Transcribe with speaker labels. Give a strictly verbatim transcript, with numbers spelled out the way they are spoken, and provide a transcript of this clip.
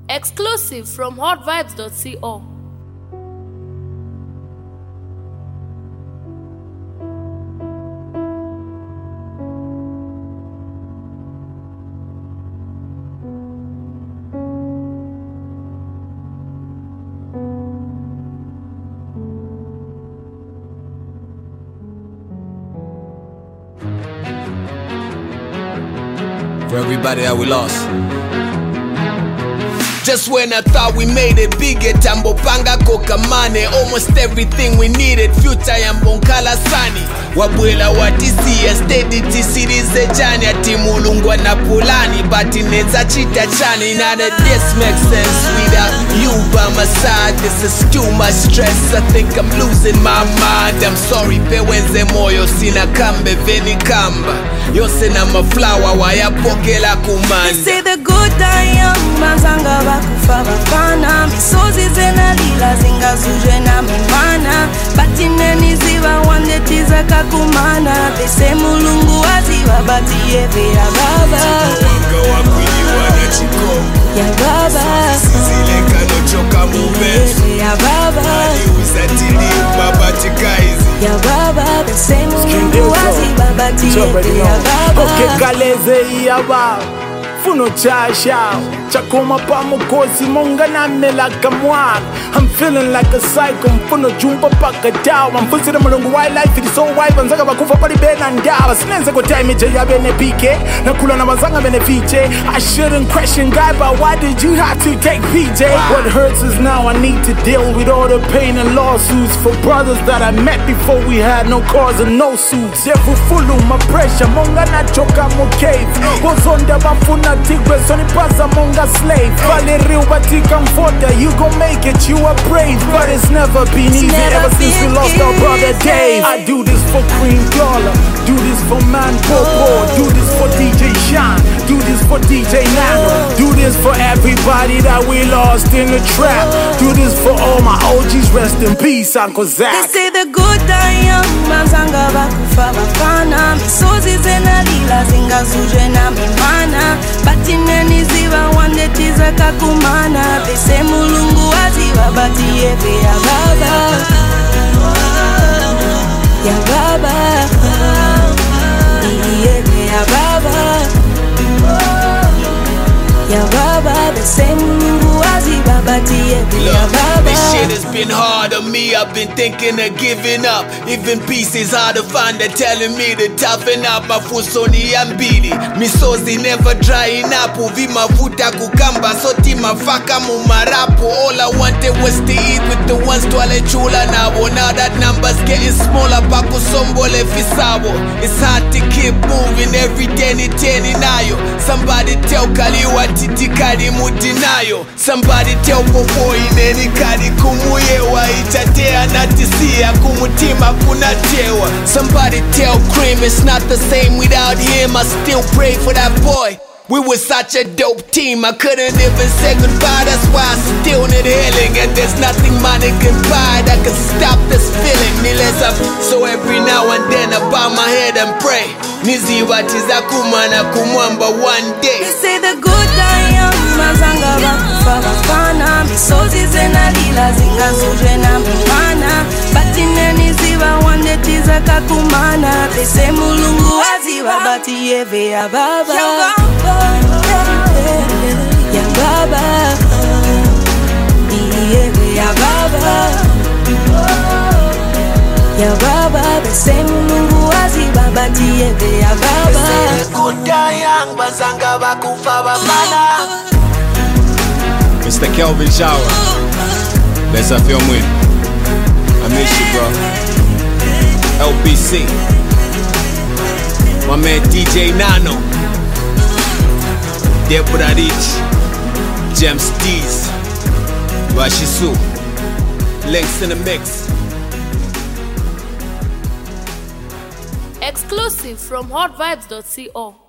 Speaker 1: Exclusive from hot vibes dot co.
Speaker 2: For everybody that we lost. Just when I thought we made it bigger, Tambo Panga Kokamane, almost everything we needed, future Yambonkala Sani. Wabwela watisia, steady T-series ejani, atimulungwa na pulani, but ineza chita chani, none of this makes sense without you by my side. This is too much stress, I think I'm losing my mind. I'm sorry, pewenze moyo, sina kambe, veni kamba. Yose na maflower, wayapokela kumanda.
Speaker 3: They say the good die young, mazanga bakufa bafana. Misozi zena lila, zinga zuje na mimana. Batine niziva, wande tiza kakumana. They say mulungu waziva, bati yepe ya baba.
Speaker 2: Wanga wakwili wana chiko
Speaker 3: ya baba.
Speaker 2: Sizile kano choka mubesu
Speaker 3: ya baba.
Speaker 2: Ali uzatili babati kaizi
Speaker 3: ya baba. They say mulungu waziva, bati yepe ya baba.
Speaker 4: Okay, kaleze ya baba. Funo chasha Chakoma pa mukosi monga na mela kamwag. I'm feeling like a psycho Mfuno jumpa paka daw I'm full sida mulungu wildlife It is so wide Banzaga bakufa pari bena ndawa Sinenze kwa time ije ya bene pike Nakula na mazanga bene fiche I shouldn't question God But why did you have to take P J? What hurts is now I need to deal with all the pain and lawsuits For brothers that I met before we had no cars and no suits Yevu fulu my pressure Monga na choka mo cave Wozonda bafuna tigwe Soni pasa monga slave Valerio batika mfota You gon' make it, you are brave But it's never been easy Ever since we lost our brother Dave I do this for Cream Dollar Do this for Man Popo Do this for D J Shine Do this for D J Nano Do this for everybody that we lost in the trap Do this for all my O Gs Rest in peace, Uncle Zach.
Speaker 3: They say the good die young Mazanga bakufa bafana Misozi zena lila zinga zuje na mimana Batine niziva wande tiza kakumana They say mulungu waziva bati yepe ya baba ya baba yepe ya baba ya baba The say mulungu waziva bati yepe ya baba.
Speaker 2: This shit has been hard on me, I've been thinking of giving up. Even peace is hard to find, they're telling me to toughen up. Mafusoni ambili, misozi never drying up. Uvi mafuta kukamba, soti mafaka mumarapu. All I wanted was to eat with the ones twale chula nabo. Now that number's getting smaller, paku sombole fisabo. It's hard to keep moving every day ni teni nayo. Somebody tell Kaliwa titi kali mutinayo. Somebody tell Popo ineni kali kumuyewa. Itatea natisia kumutima kunatewa. Somebody tell Cream it's not the same without him. I still pray for that boy. We were such a dope team, I couldn't even say goodbye. That's why I still need healing. And there's nothing money can buy that can stop this feeling. Nileza, so every now and then I bow my head and pray. Nizi watiza kumana kumwamba one day.
Speaker 3: They say the good die young Mazanga bakufa bafana Misozi zena lila zinga zuje na mimana Batine niziva wande tiza kakumana They say mulungu waziva bati yepe ya baba ya baba yepe ya baba ya baba The say mulungu waziva bati yepe ya baba.
Speaker 2: They say the good die young Bazanga bakufa bafana. Mister Kelvin Shower, let's have your win. I miss you, bro. L B C, my man D J Nano, Deborah Rich, James Dees, Bashisu, links in the mix.
Speaker 1: Exclusive from hot vibes dot co.